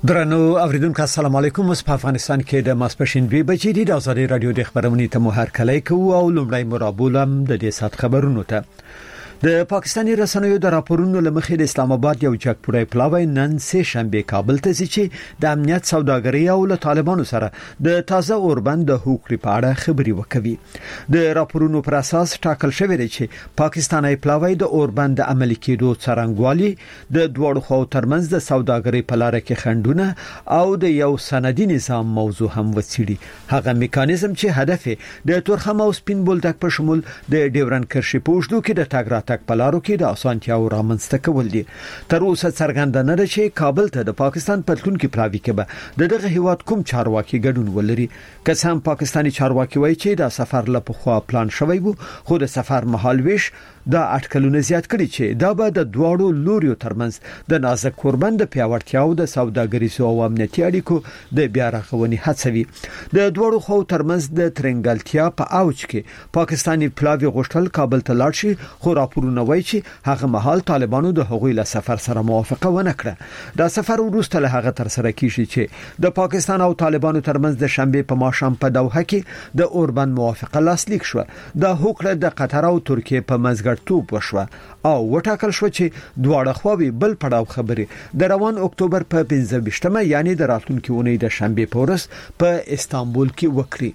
درنو اوریدونکو السلام علیکم. اوس په افغانستان کې د ماسپښین 2 بجې د آزادي رادیو د خبرونې ته مو هرکلی کوو او لومړی مرابولم د دې سات خبرونو ته. د پاکستاني رسنیو د راپورونو لمخې د اسلام آباد یو جګپوړی پلاوی نن سه شنبه کابل ته ځي چې د امنیت سوداګرۍ او له طالبانو سره د تازه اوربند د حقوقي پاړه خبري وکوي. د راپورونو پر اساس ټاکل شوی دی چې پاکستاني پلاوی د اوربند د عملي کېدو څرنګوالي د دوړو خو ترمنځ د سوداګرۍ په لار کې خندونه او د یو سندي نظام موضوع هم وڅېړي. هغه میکانیزم چې هدف د تورخم او سپین بولدک په شمول د ډیورن کرښې په وشدو کې د تاګرات پلارو کې د اسانتیاو رامنځته کول دي. تر اوسه څرګنده نه ده چې کابل ته د پاکستان پتلونکو پلاوی کې به دغه هیواد کوم چارواکي ګډون ولري. که سم پاکستاني چارواکي وایي چې د سفر لپاره پلان شوی وو، خو د سفر مهال ویش دا اټکلونه زیات کړي چې دا به د دواړو لوريو ترمنځ د نازک کوربند پیاوړتیا او د سوداګریزو او امنیتي اړیکو د بیا رغونې هڅوي. د دوړو خو ترمنځ د ترنګلتیا په اوج کې پاکستاني پلاوی غوښتل کابل ته لاړ شي، خو راپورونه وایي چې هغه مهال طالبانو د هغوی له سفر سره موافقه ونه کړه. دا سفر وروسته له هغه تر سره کیږي چې د پاکستان او طالبانو ترمنځ د شنبه په ماښام په دوحه کې د اوربند موافقه لاسلیک شو. دا هوکړه د قطر او ترکیه په منځ توپ وشوه او وټاکل شو چې دواړه خواوې بل پړاو خبرې د روان اکتوبر په 15مه یعنی د راتلونکي اونۍ د شنبه په ورځ په استانبول کې وکړي.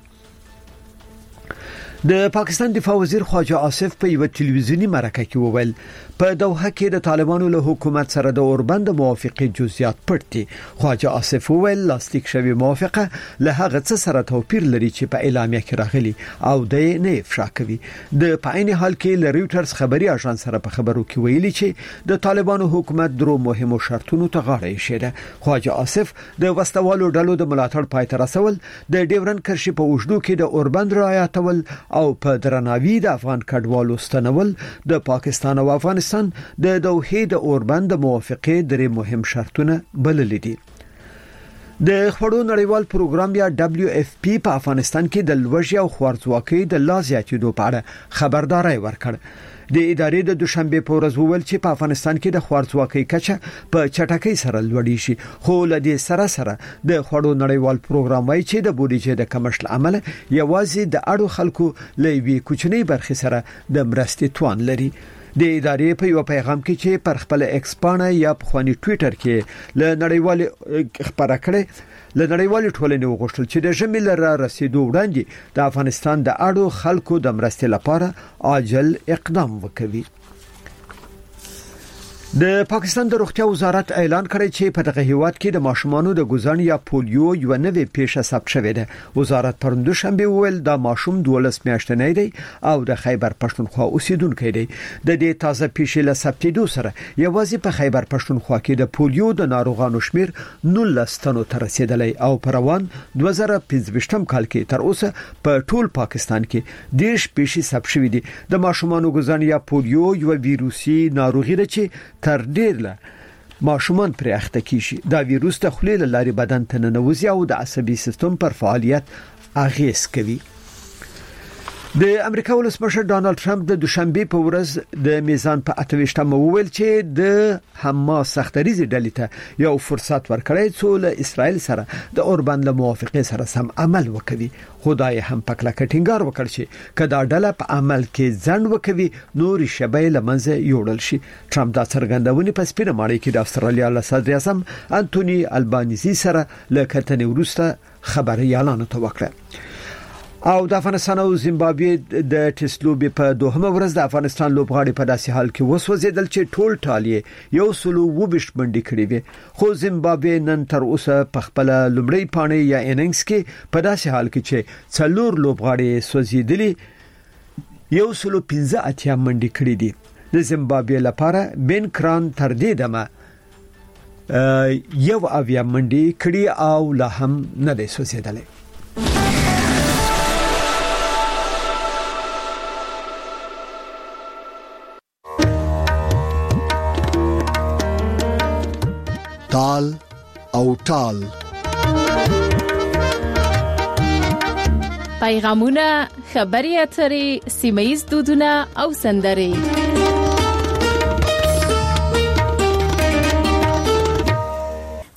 د پاکستان دفاع وزیر خواجه آصف په یو ټلویزیونی مرکه کې وویل په دوحه کې د طالبانو له حکومت سره د اوربند موافقه جزئیات پټ دي. خواجه آصف وویل لاستیک شوی موافقه له هغه څه سره توپیر لري چې په اعلامیه کې راغلي او د نه افشا کوي. د پاین حال کې ل رويټرز خبري اژانس سره په خبرو کې ویلي چې د طالبانو حکومت درو مهمو شرطونو ته غاړه ایښې. خواجه آصف د وسوالو ډلو د ملاتړ پای ته رسول، د ډیورن کرښې په وشدو کې د اوربند رعایتول او په درناوي د افغان کډوالو ستنول د پاکستان او افغانستان د دوحه د اوربند موافقه درې مهم شرطونه بلل دي. د خړو نړیوال پروګرام یا WFP په افغانستان کې د لوږې او خوارځواکۍ د لا زیاتېدو په اړه خبرداري ورکړه. د ادارې د دوشنبه په ورځ وویل چې په افغانستان کې د خوارځواکۍ کچه په چټکۍ سره لوړی شي، خو له دې سره د خړو نړیوال پروګرام وايي چې د بودیجې د کمښت عمل یوازې د اړو خلکو لوي کوچنی برخه سره د مرستې توان لري. د ادارې په یو پیغام کې چې پر خپل ایکس پاڼه یا په خواني ټوئیټر کې له نړیوال خبره کړې، له نړیوال ټولنې وغوښتل چې د ژمي لره رسیدو وړاندې د افغانستان د اړو خلکو د مرستې لپاره عاجل اقدام وکړي. د پاکستان د روغتیا وزارت اعلان کړی چې په دغه هیواد کې د ماشومانو د ګوزن یا پولیو یو نوې پیښه ثبت شوې ده. وزارت پرون دوشنبه ویل دا ماشوم 12 میاشتنی دی او د خیبر پښتونخوا اوسیدونکی دی. د دې تازه پیښې له ثبتېدو سره یوازې په خیبر پښتونخوا کې د پولیو د ناروغانو شمیر 19 تنو ته رسیدلی او په روان 2015 کال کې تر اوسه په ټول پاکستان کې 10 پیښې ثبت شوې دي. د ماشومانو ګوزن یا پولیو یو ویروسي ناروغي ده چې تر ډیر له ماشومان پر اخته کیږي. دا ویروس د خولې له لارې بدن ته ننوځي او د عصبي سیستم پر فعالیت اغیز کوي. د امریکا ولسمشر ډانلډ ټرمپ د دوشنبه په ورځ د میزان په 28مه وویل چې د حماس سختریزي ډلې ته یو فرصت ورکړی څو له اسرائیل سره د اوربند له موافقه سره سم عمل وکړي. خدای هم پکله کټینګار وکړ چې کدا ډله په عمل کې ځند وکوي نور شبای لمنځه یوړل شي. ټرمپ دا څرګندونه په سپینه ماڼۍ کې د استرالیا له صدر اعظم انټونی البانیزي سره له کتنې وروسته خبري اعلان وکړ. او د افغانستان او زیمبابوې د ټسلوبې په دوهمه ورځ د افغانستان لوبغاړي په داسې حال کې وسوځیدل چې ټول ټالیه یو سلو وبشت منډي کړې وي. خو زیمبابوې نن تر اوسه په خپل لومړی پاڼې یا اننګز کې په داسې حال کې چې څلور لوبغاړي سوځیدلي یو سلو 15 منډي کړې دي. د زیمبابوې لپاره بن کران تر دې دمه یو اویا منډي کړې او لا هم نه دی سوځیدلی. تال او ټال پیغامونه، خبري اترې، سیمایي دودونه او سندرې.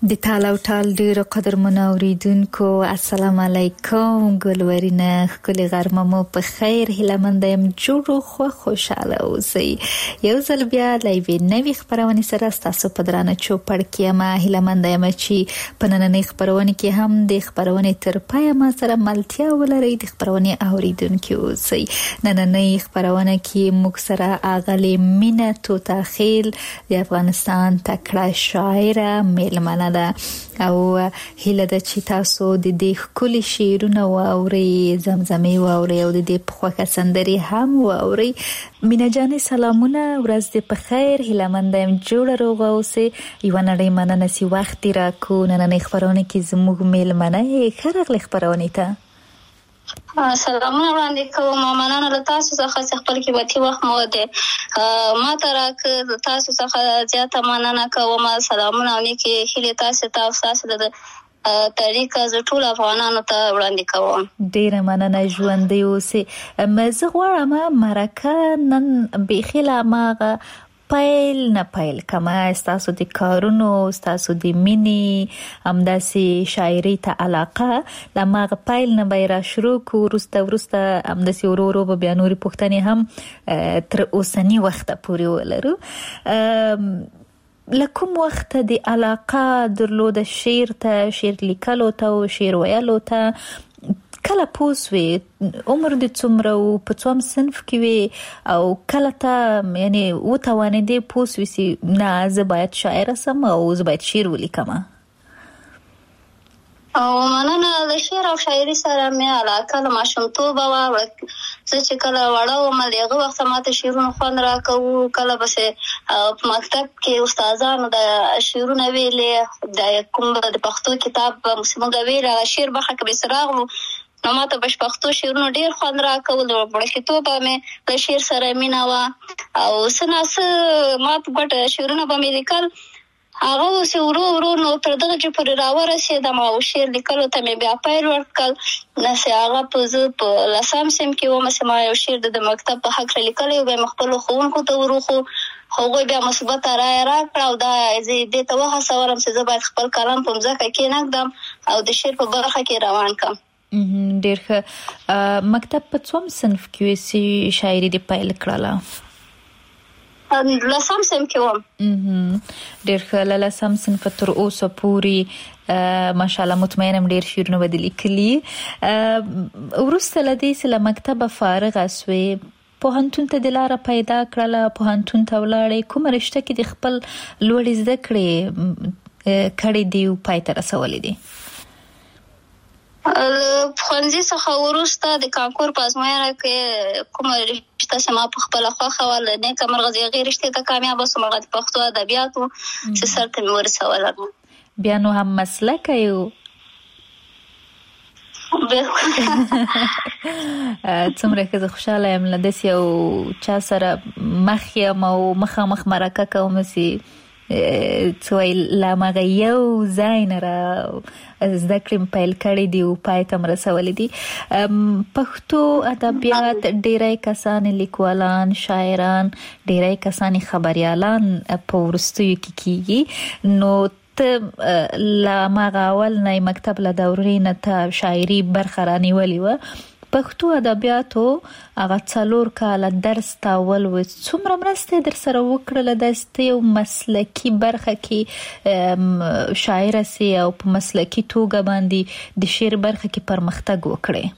د تالا او ټال ډیرو قدرمنو اوریدونکو السلام علیکم ګلورینه خپل غرمه مو په خیر هیله مند یم جوړ خو خوشاله اوسئ یو ځل بیا لایوي نوی خبرونه سره تاسو په درانه چوپړ کې ما هیله مند یم چې په نننۍ خبرونه کې هم د خبرونه تر پای ما سره ملتیا ولرئ د خبرونه اوریدونکو اوسئ نننۍ خبرونه کې موږ سره اغلی مینا توتاخیل د افغانستان تکړه شاعره میلمنه او هیله د چې تاسو د دې خولي شعرونه واوري زمزمه واوري او د دې په خوښه سندري هم واوري مینا جانې سلامونه ورځ دې په خیر هیله مند یم جوړ روغ اوسئ یو نړۍ مننه سي وخت راکو نن خبرونه کې زموږ میلمنه خرغلی خبرونه ته سلامونه وړاندې کوم مننه له تاسو څخه خپل کې وتی وخت مو ده ما ترک تاسو څخه زیاته مننه کوم سلامونه نیکی هیله تاسو تاسو د طریقه ز ټول افغانانو ته وړاندې کوم ډیره مننه ژوندۍ اوسئ مزه غواړم مرکه نن بخیله ماغه پایل نه پایل کما استاسو د کارونو استاسو د مینی همداسي شاعري ته علاقه لماغه پایل نه بیره شروع کو ورسته همداسي ورو به بیا نوري پښتني هم تر اوسنی وخت پورې ولرو لکم وخت د علاقه درلود شعر ته شعر لیکلو ته او شعر ویلو ته کله پوسوي عمر د څومره او په څوم صنف کې وي او کله ته یعنی و توانې دې پوسوي سي نه زه باید شاعر سم او زه باید شعر ولیکم او مننه د شعر او شاعري سره مې علاقه له ماشومتوبه وه زه چې کله وړه وم دغه وخت ماته شعرونه خوند راکوه کله بس په مکتب کې استادانو د شعرونه ویلې د کوم د پښتو کتاب موږ ویل شعر برخه کې سراغلو نو ماته پښتو شعرونه ډیر خوند راکول او بلکې مې د شعر سره مینا وا او سناسه ماته ګټ شعرونه به مې لیکل هغه سه ورو نو تر دغه چې پر راورسېدم او شعر لیکلو ته مې بیا پیل ورکړ نو سه هغه په لسم سم کې و مې ما یو شعر د مکتب په حق لیکل او به مخبل خوونکو ته ورخو هغه بیا مثبت رائے راکړ او دا زه دې ته وه سوالم چې زه باید خپل کلام په ځکه کې نقدم او د شعر په برخه کې روان کم ډیر ښه مکتب په څوم صنف کې سي شاعري دی پیل کړله لسم سم کې وم ډیر ښه لسم صنف تر اوسه پوری ماشاءالله مطمئنم ډیر شعرونه بدلی کلی ورسته لدی سره مکتب فارغ اسوي پوهنتون ته د لاره پیدا کړله پوهنتون ته ولاړې کوم رشته کې د خپل لوړ زده کړې دی او پای ته رسولې دي خونځي څخه ورسته د کانکور په ازموینه کې کومه رشته سما په خپل خواخه ول نه کومرغه غیر رشته ته کامیاب وسم غد پښتو ادبیاتو چې سر ته ورسول بیا نو هم مسلک یو څومره که خوشاله یم لدس یو چا سره مخ یم او مخ مرکه کوم سي څوی لا مغه یو زاین را زده کړم پیل کړی دی او پای ته رسولې دي پښتو ادبیات ډیرای کسان لیکوالان شاعران ډیرای کسان خبريالان په ورستیو کې کیږي نو ته لا مغه اول نه مکتب له دورې نه ته شاعري برخرانی ولې و پښتو ادبیاتو هغه څلور کاله درس تاول و څومره مرسته در سره وکړله د یو مسلکی برخه کې شاعر سي او په مسلکی توګه باندې د شعر برخه کې پرمختګ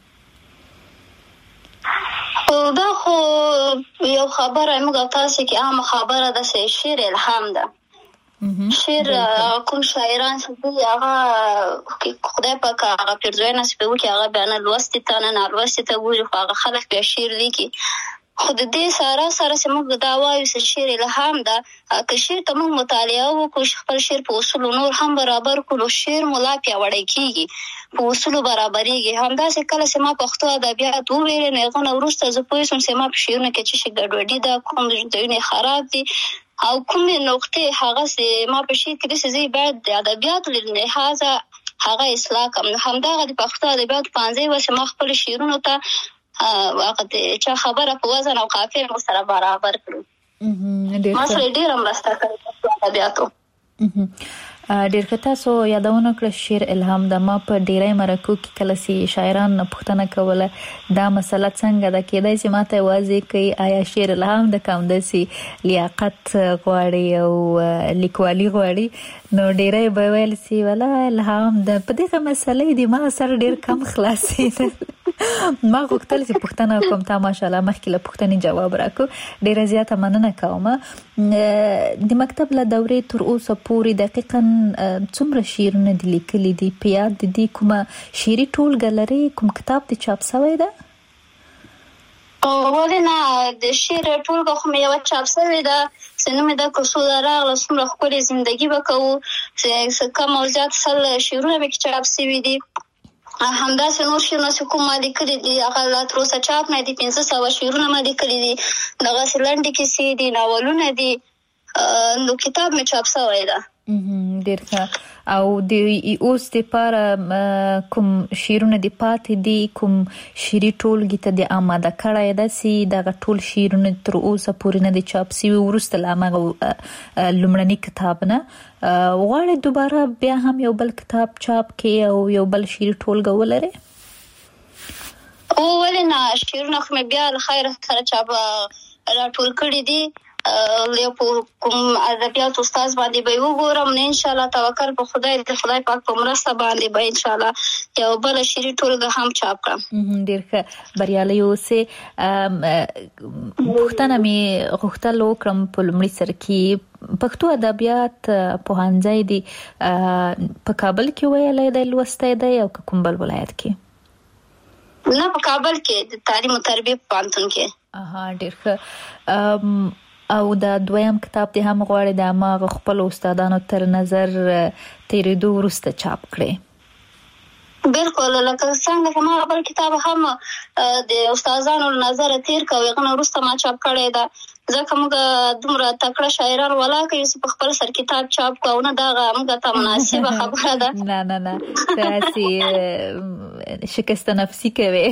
وکړي دا خو یو خبره موږ تاسو کې عام خبره ده چې شعر الهام ده شعر کوم شاعران چې هغه خدای پاک هغه پرځوینه سپیو کې هغه بیان لوستي ته نه لوستي ته ګوري هغه خلک به شعر لیکي خود دې سره سمو دا وایي چې شعر الهام ده که شعر ته موږ مطالعه وکړو خپل شعر په اصول نور هم برابر کړو شعر مولا پیاوړی کیږي په اصول برابرېږي همداسې کله چې ما پښتو ادبیات وویل نه غو ورسته زه پوه شم چې ما په شعرونه کې چې ګډوډي ده کوم ځایونه خراب دي او کومه نقطه هغه چې ما په شي کې چې باید د ادبیات لحاظه هغه اصلاح کوم همدغه د پښتو ادبیات 15 وسه ما خپل شعرونو ته وخت چې خبره په وزن او قافیه سره برابر کړو ما سره ډیر مرسته کوي په ادبیاتو ډیر کته سو یادونه کړ شعر الهام د ما په ډیرای مرکو کې کله سي شاعران پښتنه کوله دا مسله څنګه د کېدای چې ماته واضح کوي آیا شعر الهام د کوم د سي لیاقت غواړي او لیکوالي غواړي نو ډیرای به ویل سي ولا الهام د په دغه مسلې د ما سره ډیر کم خلاصي ما غوښتل چې پښتنه کوم تا ماشاءالله مخکې له پښتني جواب راکو ډیر زیاته مننه کوم د مکتب له دورې تر اوسه پورې دقیقاً څومره شعرونه دي لیکلي دي په یاد دي کومه شعري ټولګه لري کوم کتاب دي چاپ شوی ده ولنا د شعر ټولګه خو مې یو چاپ شوی ده سنومه د کوڅو راغله څومره خپل ژوندۍ وکاو چې کوم موضوعات سره شعرونه مې چاپ شوی دي همدا نور شعرونه کوم ما لیکلي دي هغه لا تر اوسه چاپ نه دي 500 شعرونه ما لیکلي دي دغه سلند کې سي دي ناولونه دي نو کتاب مې چاپ شوی ده ډیر ښه او د اوس د پاره کوم شعرونه د پاتې دي کوم شعري ټولګي ته د آماده کړای ده سي دغه ټول شعرونه تر اوسه پورې نه دي چاپ شوي وروسته له هغه لومړني کتاب نه غواړي دوباره بیا هم یو بل کتاب چاپ کړي او یو بل شعري ټولګه ولري ولنا شعرونه خو مې بیا له خیر سره چاپ راټول کړي دي له کوم ادبیات استاد باندې به وګورم نه ان شاء الله توکل په خدای د خدای پاک په مرسته باندې به ان شاء الله یو بل شعري ټولګه هم چاپ کړم ډیر ښه بریالي اوسه پښتنه می غوښتل وکړم په لومړي سر کې پښتو ادبیات پوهنځی دی په کابل کې ویلای دی لوستای دی او کوم بل ولایت کې نه په کابل کې د تعلیم او تربیه پوهنتون کې ډیر ښه او دا دویم کتاب دی هم غواړي د ما خپل استادانو تر نظر تیرېدو وروسته چاپ کړي بالکل لکه څنګه چې ما خپل کتاب هم د استادانو نظر تیر کوي غو وروسته ما چاپ کړی دا ځکه موږ دومره تکړه شاعران ولاکه یو په خپل سر کتاب چاپ کوو نه دا موږ ته مناسبه خبره ده نه تاسو شکست نفسي کوي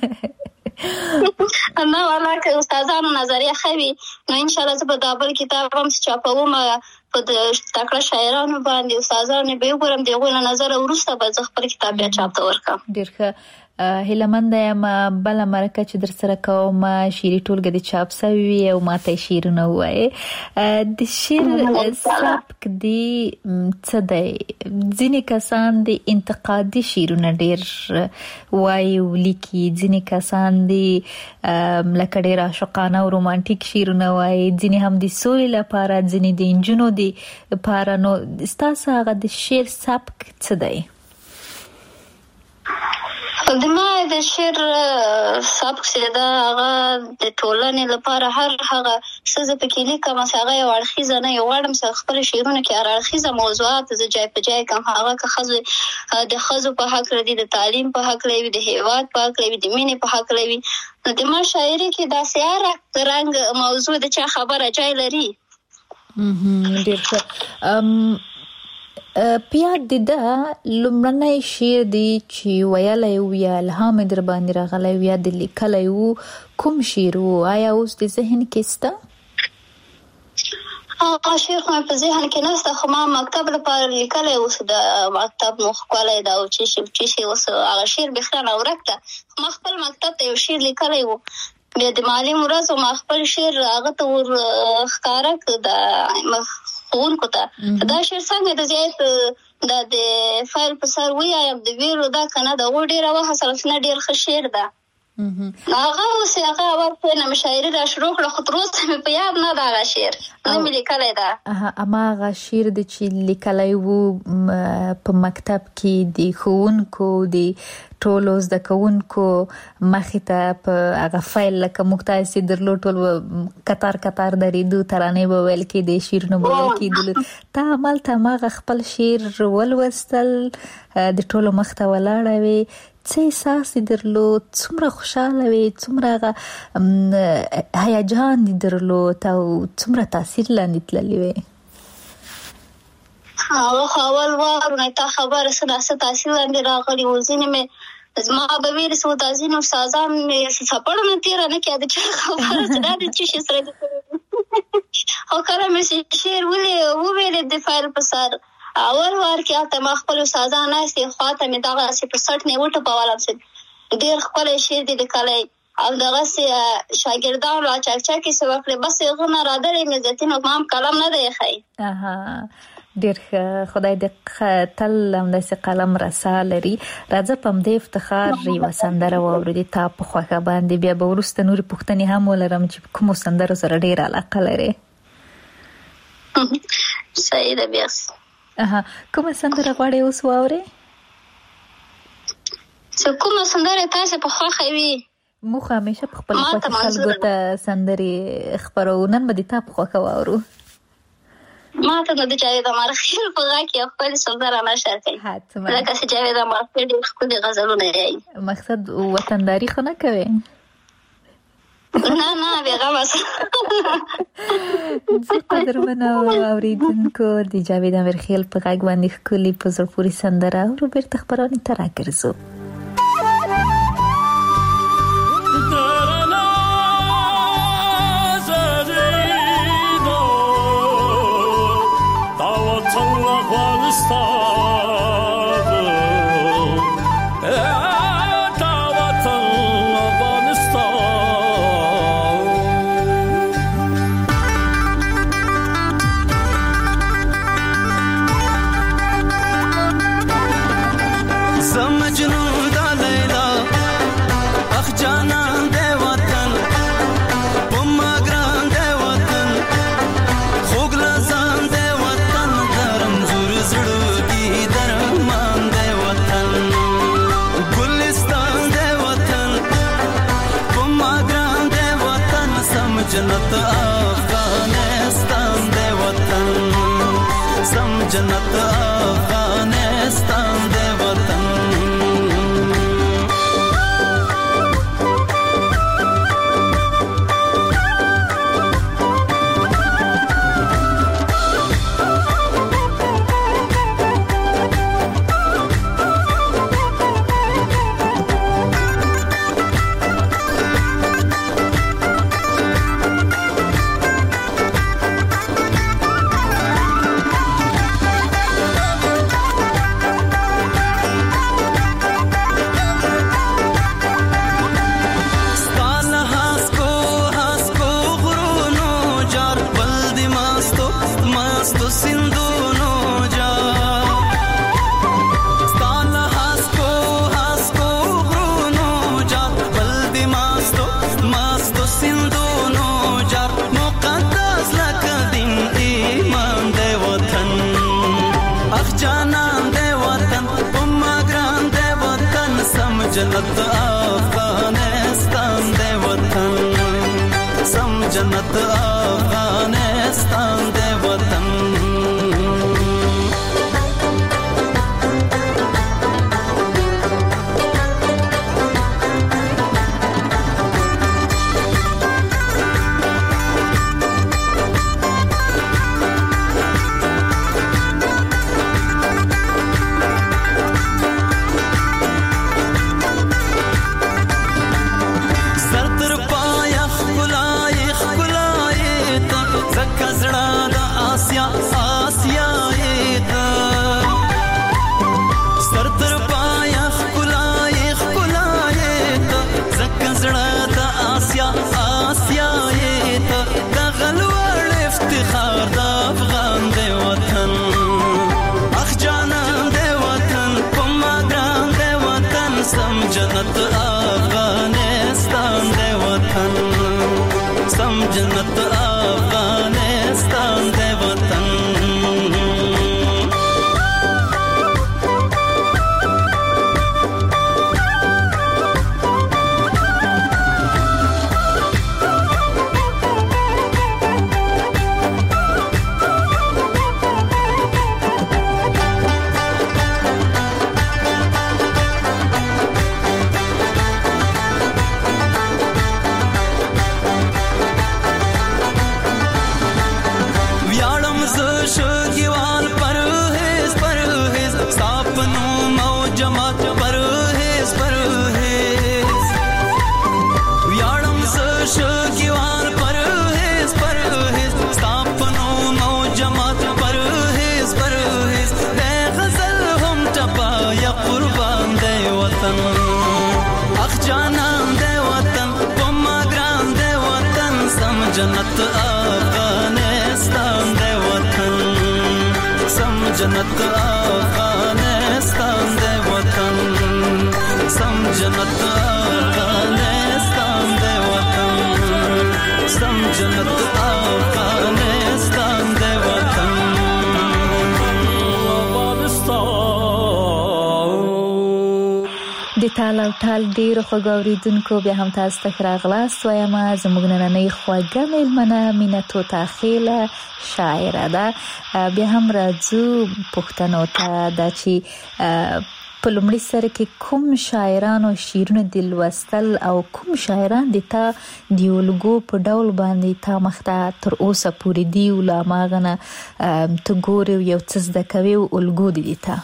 نه ولاکه استادانو نظریه خوي نو ان شاء الله زه په دابل کتاب هم چاپوم په تکړه شاعرانو باندې استادانو به وګورم دغه نظر ورسته به خپل کتاب بیا چاپ ورکم ډیر ښه هیلمند یم بل مرکه چې در سره کوم شعري ټولګه د چاپ شوی او ماته شعرونه وایي د شعر سبک دی څه دی ځینې کسان د انتقادي شعرونه ډیر وایي ولیکي ځینې کسان دی لکه ډیر عاشقانه او رومانټیک شعرونه وایي ځینې هم د سولې لپاره ځینې د انجونو دی لپاره نو ستاسو هغه د شعر سبک څه دی د ما د شعر سبک ساده هغه د ټولنې لپاره هر هغه څه چې پکې لیکم هغه یو اړخیزه نه یو غواړم چې خپل شعرونه کې اړخیزه موضوعات ز جای په جای کوم هغه که خزو د خزو په حق لري د تعلیم په حق لري د هیواد په حق لري د مینې په حق لري نو د ما شاعري کې دا سیاره رنګ موضوع د چا خبره جای لري ډیر ښه پیاد د لومړنی شعر دی چې ویلی و یا الهام در باندې راغلی و یا د لیکلی و کوم شعر و آیا اوس د ذهن کې سته شعر خو په ذهن کې نشته خو ما مکتب لپاره لیکلی اوس د مکتب مخ کولی دا او چې اوس هغه شعر بخرانه ورکته خو ما خپل مکتب ته یو شعر لیکلی و بیا د معلم ورځ ما خپل شعر هغه ته ور ښکاره کړ د ښوونکو ته دا شعر څنګه د زیات د فایل په سر ویایم د ویلو دا کنه د ډېره وهڅه نه ډېر ښه شعر ده هغه اوس هغه ورته نه شاعري را شروع کړه خو تر اوسه مې په یاد نه ده هغه شعر نه مې لیکلی ده اما هغه شعر د چې لیکلی و په مکتب کې د ښوونکو د ټولو زده کوونکو مخې ته په هغه فایل لکه موږ تاسې درلود ټول کتار کتار درېدو ترانې به ویل کېدې شعرونه به ویل کېدلو ته همالته هماغه خپل شعر ولوستل د ټولو مخ ته ولاړه وې څه احساس دې درلود څومره خوشحاله وې څومره هغه هیجان دې درلود او څومره تاثیر لاندې تللې وې هغه اول وارونه تا خبره څه تاثیر لاندې راغلي و ځینې مې زما به ویل څه د ځینو استادان مې څپړونه تېره نه کېده چې خبره څه دا د څه شي سره او کله مې شعر وویلې د فایل په سر اول وار کې ته ما خپل استادان ناستې خواته مې دغه سي په سټ نه وټه پوالم سي ډیر خپل شعر دي لیکلای او دغه سي شاګردان را چاکچاکي سو وکړي بس غونه را درې مې ځتین مام کلام نه دی خای ډیر خدای دې تل همداسې قلم رسا لري. راځه په همدې افتخار یوه سندره واورو تا په خوښه باندې بیا به وروسته نورې پوښتنې هم ولرم چې کومو سندرو سره ډېره علاقه لرې. صحیح ده بیا کومه سندره غواړې اوس واورې؟ چې کومه سندره تاسو په خوښه وي موږ همیشه په خپل خوښه خلکو ته سندرې خپرو. نن به دې تا په خوښه واورو. ما ته د جاوید امارخیل په غږ کې خپل سندره نشر کوي لکه چې جاوید امارخیل ډېر ښکلي غزلونه یې. مقصد وطنداري خو نه کوي؟ نه بېغمه زه قدرمنو اورېدونکو د جاوید امارخیل په غږ باندې ښکلي په زړه پورې سندره اورو. بېرته خپرونې ته راګرځو. जन्नत अफगानिस्तान दे वतन सम जन्नत अफगानिस्तान दे वतन जन्नत अफगानिस्तान दे वतन सम जन्नत अफगानिस्तान दे वतन जन्नत अफगानिस्तान दे वतन सम जन्नत अफगानिस्तान दे वतन جنت افغانستان دے وطن سم جنت افغانستان دے وطن سم جنت افغانستان دے وطن سم جنت افغانستان دے وطن د ټال او ټال ډیر خوګوریدونکو بیا هم تاسو ته راغلاست وایم زموږ نننۍ خوږه مېلمنه مینه توتا خیله شاعره ده بیا هم راځو پښتنو ته دا چې په لومړي سره کې کوم شاعرانو شعرونه د لوستل او کوم شاعران د تا د الګو په ډول باندې تا مخته تر اوسه پورې دی ولا ماغنه ته ګوري یو څه زده کوي الګو دي تا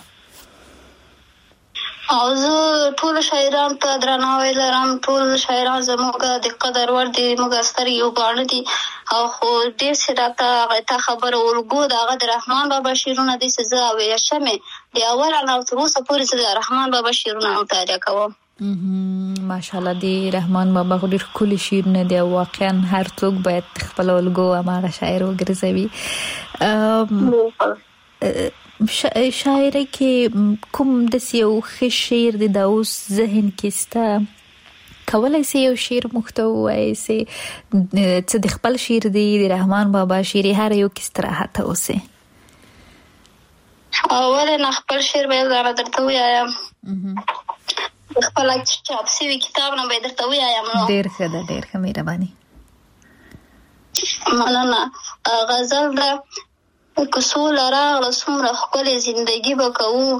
او زه ټول شاعران ته درناوی لرم ټول شاعران زموږ د قدر وړ دي موږ ستر یو باڼه دي او خو ډېر څه راته خبره الګو د هغه د رحمان بابا شعرونه دي چې زه اویشمې د اول نه تر اوسه پورې زه د رحمان بابا شعرونه مطالعه کوم ماشاءالله دی رحمان بابا ډېر ښکلي شعرونه دي واقعا هر څوک باید خپل الګو هغه شاعر وګرځوي شاعري کې کوم د یو ښه شعر د اوس ذهن کې ستا کولای شي یو شعر محتوی سي چې د خپل شعر دی د رحمان بابا شعر هر یو کې استراحت اوسه اول نه خپل شعر به درته وایم خپل چاپ سوي کتاب نه به درته وایم نو ډېر ښه مهرباني مننه غزل ده کسول راغله څومره ښکلې زندگی به کوو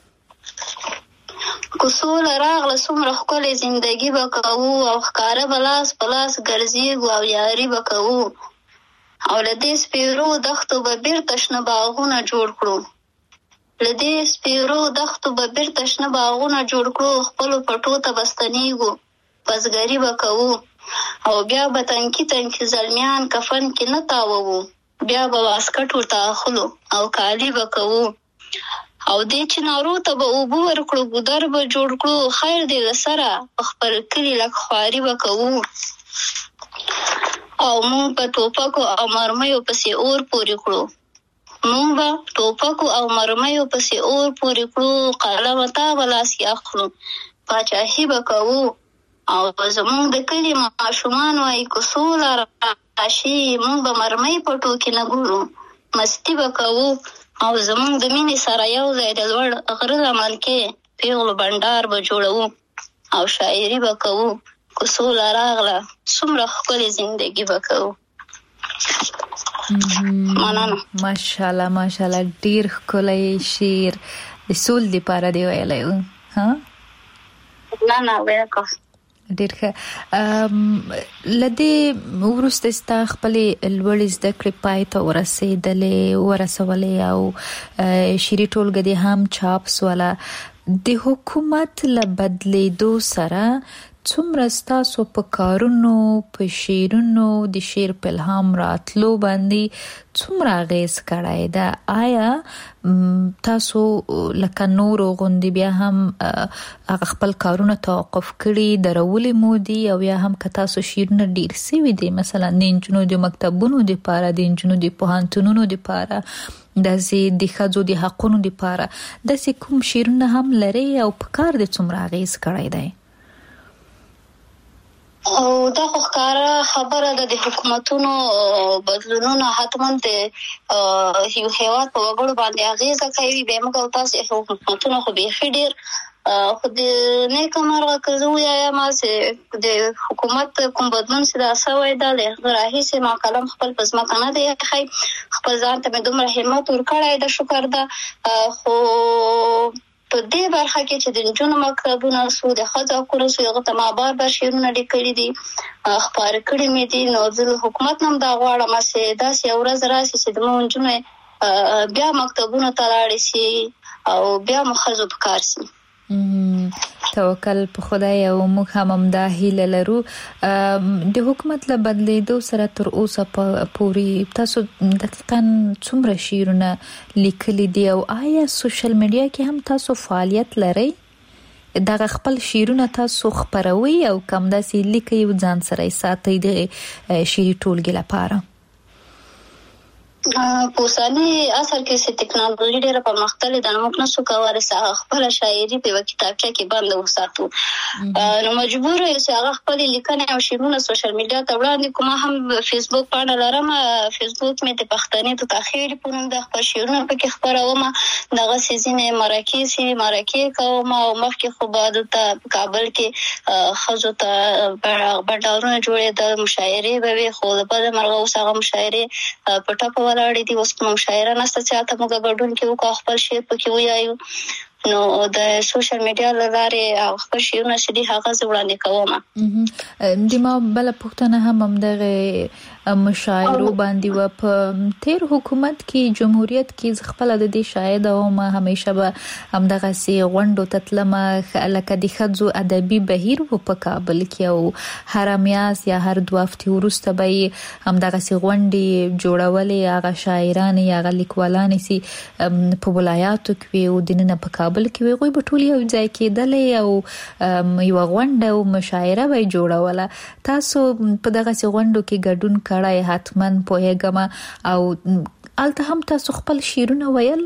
کسول راغله څومره ښکلې زندگی به کوو او ښکاره به لاس په لاس ګرځېږو او یاري به کوو او له دې سپېرو دښتو به بیرته شنه باغونه جوړ کړو له دې سپېرو دښتو به بیرته شنه باغونه جوړ کړو خپلو پټو ته به ستنېږو بزګري به کوو او بیا به تنکي زلمیان کفن کې نه تاووو بیا به واسکټ ورته اخلو او کالي به کوو او دې چنارو ته به اوبه ورکړو ګودر به جوړ کړو خیر دې سره په خپل کلي لږ خواري به کوو او موږ په ټوپکو او مرمیو پسې اور پورې کړو قلم تا به لاس کې اخلو پاچاهي به کوو او زموږ د کلي ماشومان وایي کسوله راشي موږ به مرمۍ په ټوکې نه ګورو مستي به کوو او زموږ د مینې سره یو ځای د لوړ غره لمن کې پیغلو بنډار به جوړوو او شاعري به کوو کسوله راغله څومره ښکلې زندگی به کوو مننه ماشاءالله ډیر ښکلی شعر د سول د پاره دی ویلی ها نه ویکه ډیر ښه لدې ورسته ستا خپلې لوړې زده کړې پای ته ورسولې او شعري ټولګه دې هم چاپ سوله د حکومت له بدلېدو سره څومره ستاسو په کارونو په شعرونو د شعر په الهام راتلو باندې څومره اغیز کړی ده آیا تاسو لکه نور غوندې بیا هم خپل کارونه توقف کړي درولې مودي او یا هم که تاسو شعرونه ډیر سوي دي مثلا د انجونو د مکتبونو د پاره د انجونو د پوهنتونونو د پاره داسې د ښځو د حقونو د پاره داسې کوم شعرونه هم لري او په کار د څومره اغیز کړی دی او دا خو ښکاره خبره ده د حکومتونو بدلونونه حتما د یو هېواد په وګړو باندې اغیزه کوي بیا موږ تاسو حکومتونه خو بیخي ډېر خو د نیکه مرغه که زه ووایم چې د حکومت کوم بدلون چې دا سوی ده له هغه راهیسې ما قلم خپل په ځمکه نه دی ایښی خپل ځان ته مې دومره همت ورکړی ده شکر ده خو په دې برخه کې چې د نجونو مکتبونه سو د ښځو حقونه سو هغه ته ما بار شعرونه لیکلي دي خپاره کړي مې دي نو زه حکومت هم دا غواړم چې داسې یو ورځ راشي چې زموږ نجونې بیا مکتبونو ته لاړې شي او بیا مو ښځو په کار شي توکل په خدای او موږ هم همدا هیله لرو د حکومت له بدلېدو سره تر اوسه پورې تاسو دقیقاً څومره شعرونه لیکلي دي او آیا سوشل میډیا کې هم تاسو فعالیت لرئ دا خپل شیرونه تاسو خبروي او کوم داسې لیکي او ځان سره ساتي د شیری ټولګي لپاره؟ په اوسني عصر کې چې ټکنالوژي ډېره پرمختللې ده، موږ نشو کولی چې خپله شاعري په یوه کتابچه کې بنده وساتو. نو مجبور یو چې هغه خپلې لیکنې او شعرونه سوشل میډیا ته وړاندې کړو. ما هم فیسبوک پاڼه لرم، فیسبوک مې د پښتنې د تاخیر په نوم د خپل شعرونه پکې خپروم. دغسې ځینې مرکې کوم او مخکې خو به دلته په کابل کې ښځو ته بنډارونه جوړېدل، مشاعرې به وي، خو د بده مرغه اوس هغه مشاعرې په ټپه ولاړې دي. اوس کوم شاعره نشته چې هلته موږ ګډون کې وکړو، خپل شعر پکې ویایو. نو د سوشل میډیا له لارې خپل شعرونه چې دي هغه زه وړاندې کوم. د ما بله پوښتنه هم همدغه مشاعرو باندې وه. په تیر حکومت کې، جمهوریت کې خپله د دې شاهده وم، همیشه به همدغسې غونډو ته تلمه، لکه د ښځو ادبي بهیر و په کابل کې، او هره میاشت یا هر 2 هفتې وروسته به یې همدغسې غونډې جوړولې. هغه شاعرانې یا هغه لیکوالانې چې په ولایاتو کې وي او دننه په کابل کې وي، هغوی به ټول یو ځای کېدلې او یوه غونډه او مشاعره به یې جوړوله. تاسو په دغسې غونډو کې ګډون کړی حتما پوهېږم، او هلته هم تاسو خپل شعرونه ویل؟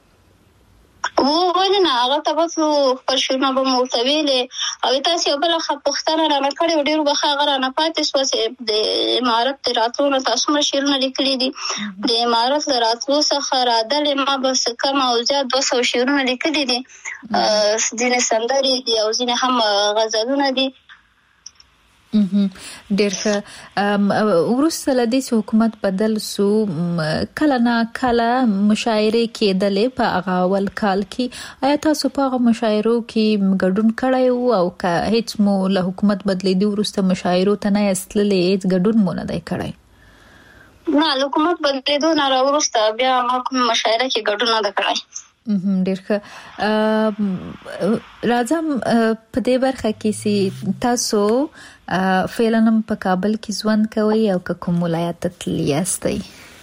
ولې نه، هغه ته به خپل شعرونه به مو ورته ویلې. او تاسو یو بله پوښتنه رانه کړې وه، ډېرو به ښه هغه رانه پاتې شوه چې د امارت د راتلو نه تاسو څومره شعرونه لیکلي دي. د امارت له راتلو څخه رادلې ما بس کم او زیات 200 شعرونه لیکلي دي. ځینې سندرې دي او ځینې هم غزلونه دي. ډېر ښه. وروسته له دې چې حکومت بدل سو، کله نه کله مشاعرې کېدلې په هغه اول کال کې. آیا تاسو په هغه مشاعرو کې ګډون کړی و، او که هیڅ مو له حکومت بدلېدو وروسته مشاعرو ته نه یاست تللي، هیڅ ګډون مو نه دی کړی؟ نه، له حکومت بدلېدو نه راوروسته بیا ما کوم مشاعره کې ګډون نه دی کړی. ډېر ښه. راځم په دې برخه کې چې تاسو فعلا هم په کابل کې ژوند کوئ او که کوم ولایت ته تللي یاستئ؟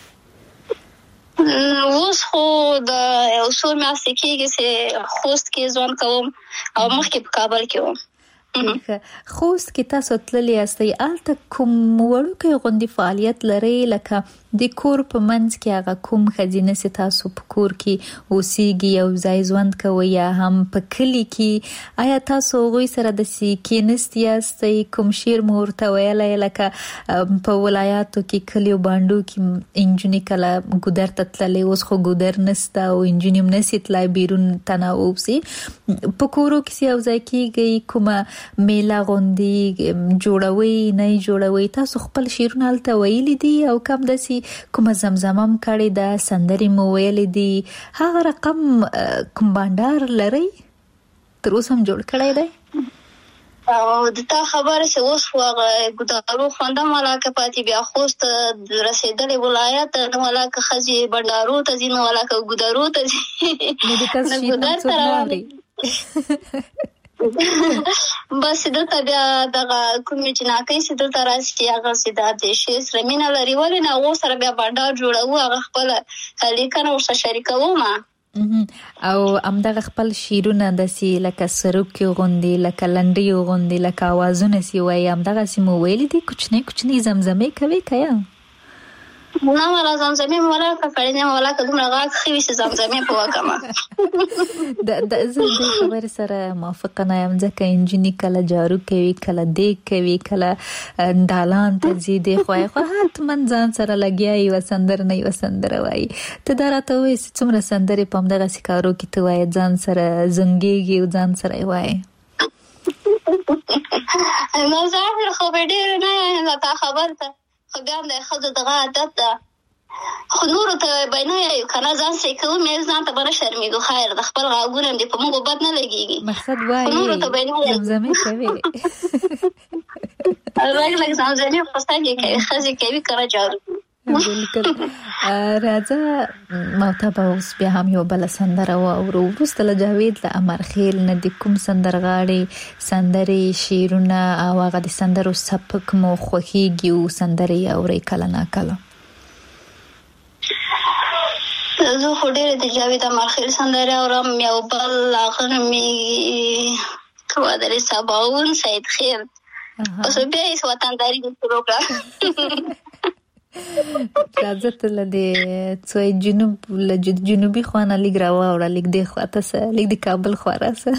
اوس خو د یو څو میاشتې کېږي چې خوست کې ژوند کوم او مخکې په کابل کې وم. خوست کې تاسو تللي یاستئ، هلته کوم وړوکی غوندې فعالیت لرئ، لکه د کور په منځ کې هغه کوم ښځینه چې تاسو په کور کې اوسیږي، یو ځای ژوند کوئ، یا هم په کلي کې؟ آیا تاسو هغوی سره داسې کېنست یاستئ، کوم شعر مو ورته ویلی؟ لکه په ولایاتو کې کلیو بانډو کې نجونې کله ګودر ته تللې، اوس خو ګودر نسته او نجونې هم نسي تلای بیرون تنه ووسي. په کورو کې یو ځای کېږئ، کومه میله غوندې جوړوي نه جوړوي؟ تاسو خپل شعرونه هلته ویلي دي او کم داسې کومه زمزمه هم کړې ده، سندرې مو ویلې دي، هغه رقم کوم بانډار لرئ تر اوسه هم جوړ کړی دی؟ او د تا خبره چې اوس خو هغه ګودارو خوند هم ولاکه پاتې، بیا خوست رسېدلې ولایت نه ولاکه ښځې بنډارو ته ځي، نه ولاکه ګودارو ته ځي، نه ګودر ته روانې. بس دلته بیا دغه کومې جناکۍ چې دلته راشي هغه چې د شعر سره مینه لري، ولې نه هغو سره بیا بنډار جوړوو، هغه خپله لیکنه ورسره شریکوم. او همدغه خپل شعرونه داسې لکه سروکې غوندې، لکه لنډۍ غوندې، لکه اوازونه چې وایي، همدغسې مو ویلي دي؟ کوچنۍ کوچنۍ زمزمې کوي که یا؟ نه والا زمزمې ولاکه کړې نه، ولاکه دومره غاښ ښه وي چې زمزمې په وکړم. زه دې خبرې سره موافقه نه یم، ځکه نجونې کله جارو کوي، کله دیګ کوي، کله دالان ته ځي، دې خوا یې خوا حتما ځان سره لګیا یوه سندره نه یوه سندره وایي. ته دا راته وایي چې څومره سندرې په همدغسې کارو کې ته وایې، ځان سره زنګېږي او ځان سره یې وایې؟ نو ظاهر خو به ډېر نه یم تا خبر ته، خو بیا هم د ښځو دغه عادت ده، خو نورو ته به نه یایو که نه، ځان سې کوو مې ځان ته به نه شرمېږو، خیر د خپل غږونه هم دې په موږ بد نه لګېږي. مقصد وایي زمزمې کوي، لږ لږ زمزمې خو څنګه کوي، ښځې کوي که نه جارو. راځه محتبه، اوس بیا هم یو بله سندره واورو. وروسته له جاوید له امرخیل نه د کوم سندرغاړي سندرې، شعرونه او هغه د سندرو سبک مو خوښیږي او سندرې اورئ کله نا کله؟ زه خو ډېرې د جاوید امرخیل سندرې اورم. یو بل هغه نومېږي وادري سباون سید خیر اوس بیا یې وطنداري د پروګرام راځه ته لدې څوی جنوبي خوانه لګ راو او لګ د خواته سره لګ د کابل خواراسه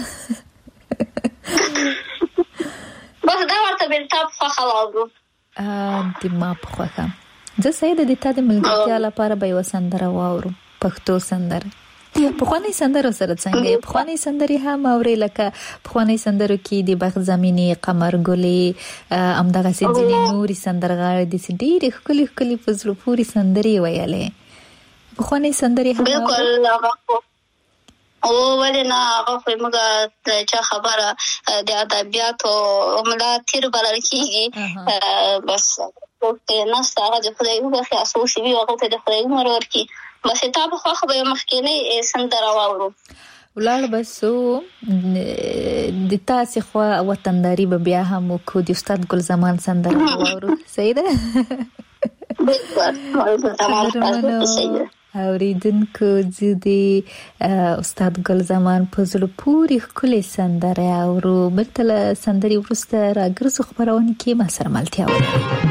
بس دا ورته بل تاپ خو خلاصو د ما په خوخه زه سید د تا د ملګرتیا لپاره به وسندره واورو پښتو سندره په خواني سندرو سره څنګه په خواني سندري هم اوري لکه په خواني سندرو کې د بخ زميني قمر ګلي امدغه سيدي نوري سندرغاړي د سيدي خلي فزلو پوری سندري ویاله په خواني سندري هم بالکل او ولنا هغه موږ چې خبره د ادبیات او موږ تیر بلل کیږي بس نه ستاره د خدای په خاصو سی وی هغه ته د خدای مرور کی بس ته په خو به مخکینه سندره واورو ولړ بسو د تاسو خو وطنداري به بیا هم کو د استاد ګل زمان سندره واورو صحیح ده اوریدونکو زدي استاد ګل زمان په زلو پوری خولي سندره اورو بلتل سندري ورسته راګرځو خبرونه کې ما سره ملتیا وره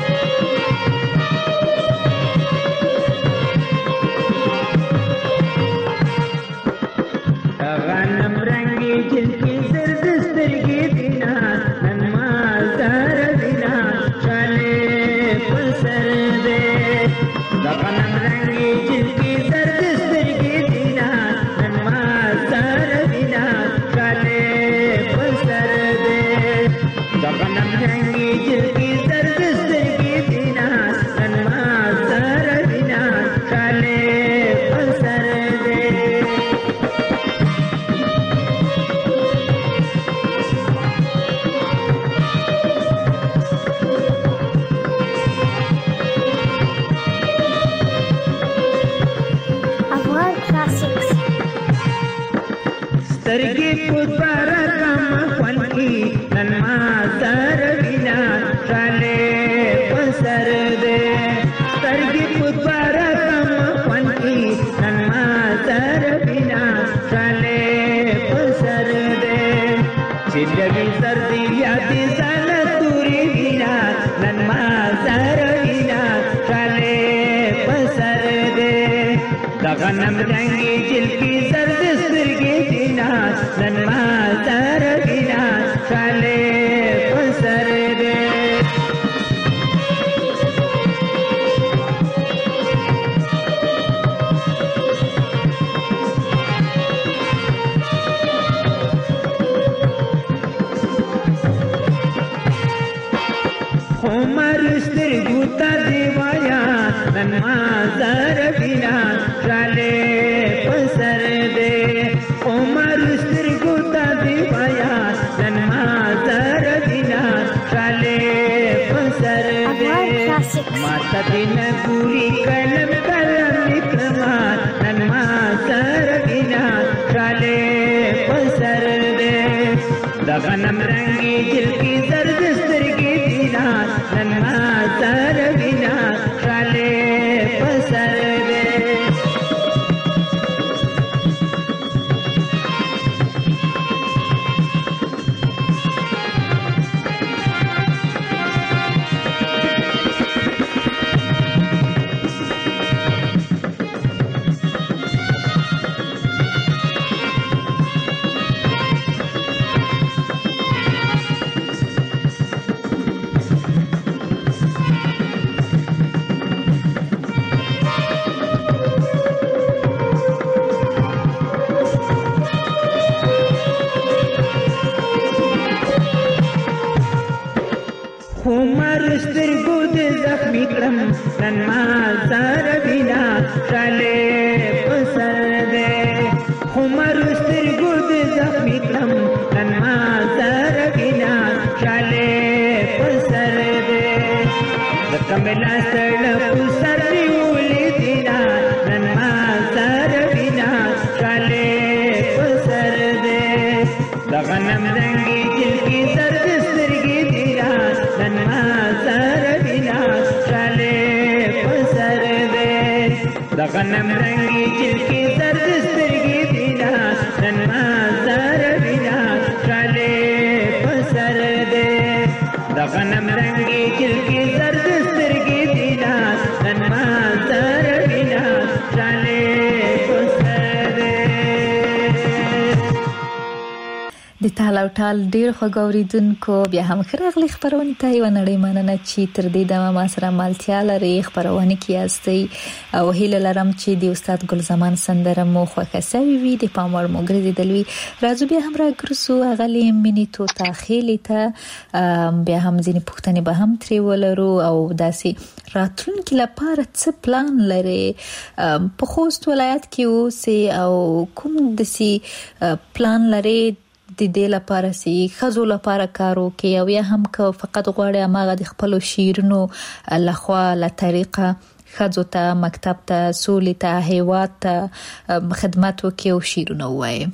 غنم رنگی جل کی زرد سترگی دینا نن ما زر دینا چالے پسر دے عمر سترگو تا دیوایا نن ما زر دینا چالے پسر دے عمر سترگو تا دیوایا نن ما زر دینا چالے پسر دے ماتا دین گوری کلم کلم نکلما نن ما زر دینا چالے پسر دے دغنم رنگی جل کی زرد سترگی دینا نن ما زر دینا چالے پسر دے عمر سترگو دے زخمی کرم نن ما زر بینا چالے پسر دے عمر سترگو دے زخمی کرم نن ما زر بینا چالے پسر دے زکملا سڑ پسر دیولی دینا نن ما زر بینا چالے پسر دے دغنم رنگی جل کی زرد سترگی دینا نن ما زر بینا چالے پسر دے دغنم رنگی جل کی زرد سترگی دینا نن ما زر بینا چالے تال او ټال ډیر خوګوریدونکو بیا هم خراغلی خبرونه ته یو نړۍ مننه چې تر دې دمه ما سره مالتیا لري خبرونه کیاستي او هیله لرم چې د استاد ګل زمان سندره مو خوښه سوي وي د پاموړ موګري دلوي راځو بیا هم راګرسو اغلی منیتو تاخیلی ته بیا هم ځینې پوښتنې به هم تری ولرو او داسې راتلونکي لپاره څه پلان لري په خوست ولایت کې اوسئ او کوم داسې پلان لري د دې لپاره سي خزو لپاره کارو کې او یا هم که فقط غواړي اماغه د خپل شیرونو لخوا له طریقه خزو ته مکتب ته سولې ته هیواد ته خدمت وکي او شیرونو وایي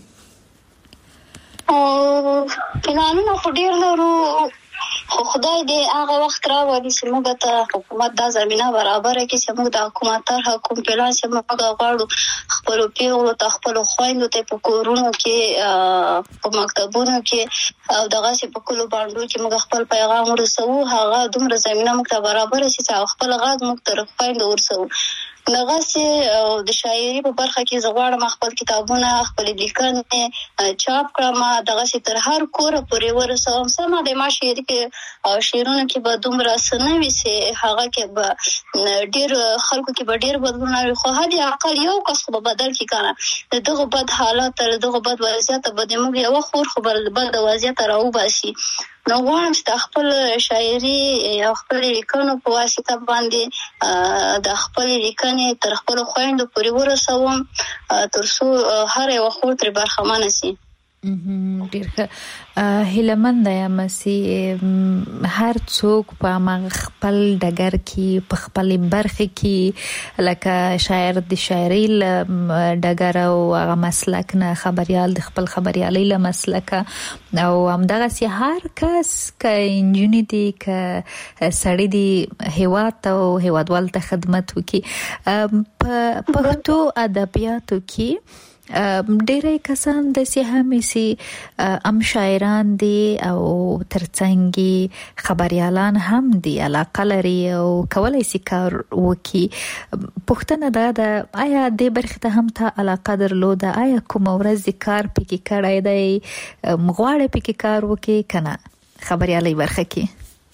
او پلانونه خو ډیر لرو خو خدای دې هغه وخت راوړي چې موږ ته حکومت دا زمينه برابر کړي چې موږ د حکومت تر حکم پلان چې موږ غواړو خپل پیغلو ته خپل خويندو ته په کورونو کې په مکتبونو کې او دغه چې په کلو باندې چې موږ خپل پیغام ورسوو هغه دومره زمينه موږ ته برابر شي چې خپل غږ موږ ته خويندو ورسوو دغه چې د شاعري په برخه کې زغواړم خپل کتابونه خپل لیکنې چاپ کړم دغه چې تر هر کور پورې ورسوم سم د ما شعر کې او شعرونو کې به دومره سنوي چې هغه کې به ډیر خلکو کې به ډیر بدلون راوي خو هدي عقل یو کس به بدل کی کنه دغه بد حالات دغه بد وضعیت به د موږ یو خور خبر بد وضعیت راو باسي نو غواړم چې خپل شاعري او خپل لیکنو په واسطه باندې د خپل لیکنې تر خپل خويندو پورې ورسوم ترڅو هر یو خور تر برخمن شي ډیر هیلمند یم چې هر څوک په خپل ډګر کې په خپل برخه کې لکه شاعر د شاعري ډګر او هغه مسلک نه خبريال د خپل خبريالي له مسلک او همدغه سي هر کس ک انجینر دي ک سړی دي هیواد او هیوادوال ته خدمت وکي په پښتو ادبیاتو کې ډېرې کسان د سیمه سي شاعران دي او ترڅنګ خبريالان هم دي علاقه لري او کولای سي کار وکي پښتنه دا آیا د برخه ته هم ته علاقه درلوده آیا کوم ورځ کار پکې کړای دی مغواړي پکې کار وکي کنه خبريالي برخه کې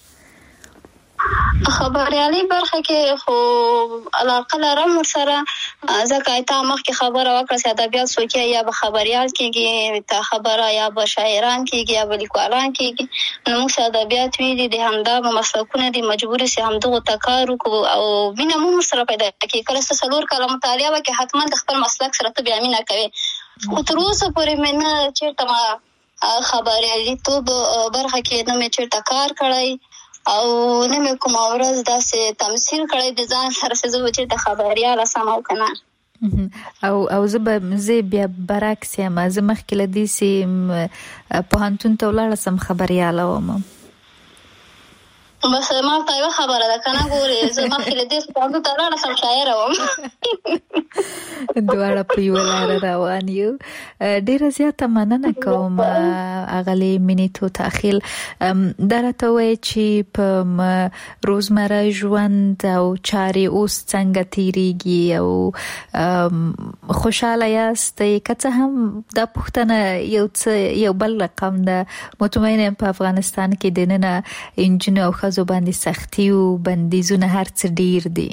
خبريالي برخه کې خو علاقه لرم سره ځکه ایته مخکې خبره وکړه چې ادبیات سوچي یا به خبريال کېږي ته خبره یا به شاعران کېږي یا به لیکوالان کېږي نو موږ ادبیات وی دي همدا مسلکونه دي مجبور سي همدغه تکارو او مینه مو سره پیدا کېږي کله چې څلور کلمه مطالعه وکړي حتما د خپل مسلک سره ته بیا مینه کوي خو تر اوسه پورې مینه چیرته ما خبريالي تو برخه کې نه مې چیرته کار کړی او نه مې کوم ورځ داسې تمثيل کړی د ځان سره چې زه چې د خبريال سماو کنه او زه بیا برعکس یم زه مخکې لدی سي په هانتون ته ولاړ سم خبريال وم بس ما ته یو خبره ده کنه ګورې زه مخکې لدی سي په ته ولاړ سم شاعر وم دواړه په یو لار روان یو ډیره زیاته مننه کوم اغلی منیتو تاخیل درته وای چې په روزمره ژوند او چاري اوس څنګه تیریږي او خوشاله یاست کته هم د پښتنه یو بل رقم ده مطمئنه په افغانستان کې دنه انجن او خزو باندې سختي او بندیزونه هر څه ډیر دي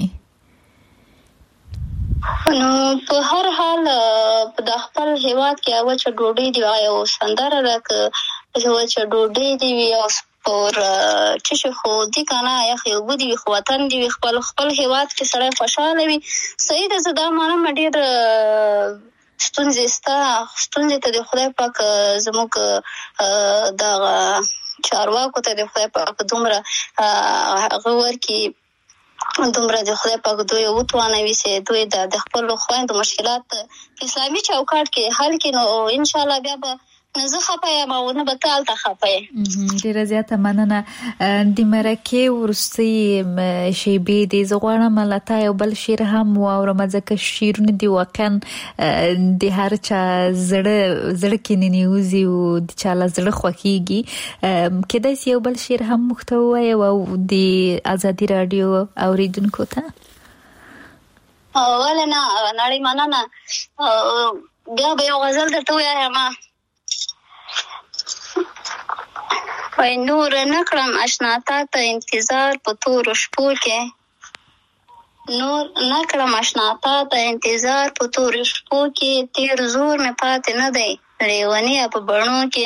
نو په هر حال په خپل هیواد کې او چې ډوډۍ دی او سندره راکه چې ډوډۍ دی او پر چې خو دي کنه یا خو بودی خو وطن دی خپل هیواد کې سره خوشاله وي صحیح ده زدا مانه ډیر ستونزې ته د خدای پاک زموږ د چارواکو ته د خدای پاک دومره غوړ کې دومره د خدای پاک دوی وټوانوي چې دوی د خپل خويندو مشکلات اسلامي چوکاټ کې حل کړي نو ان شاء الله بیا به زه خپایم او نه به تال ته خپایم ډیره زیاته مننه د مرکه ورسي شی به د زغوانه ملته یو بل شیر هم او رمزکه شیرونه دی واقعا د هر چا زړه کې نیوزي او د چا زړه خوخيږي کله چې یو بل شیر هم محتوی او د ازادي رادیو اوریدونکو ته ولنا نړۍ مننه بیا به یو غزل درته وایم وای نور نکړم آشنا تا ته انتظار په تورو شپو کې نور نکړم آشنا تا ته انتظار په تورو شپو کې تیر زور مې پاتې نه دی لیونی په بڼو کې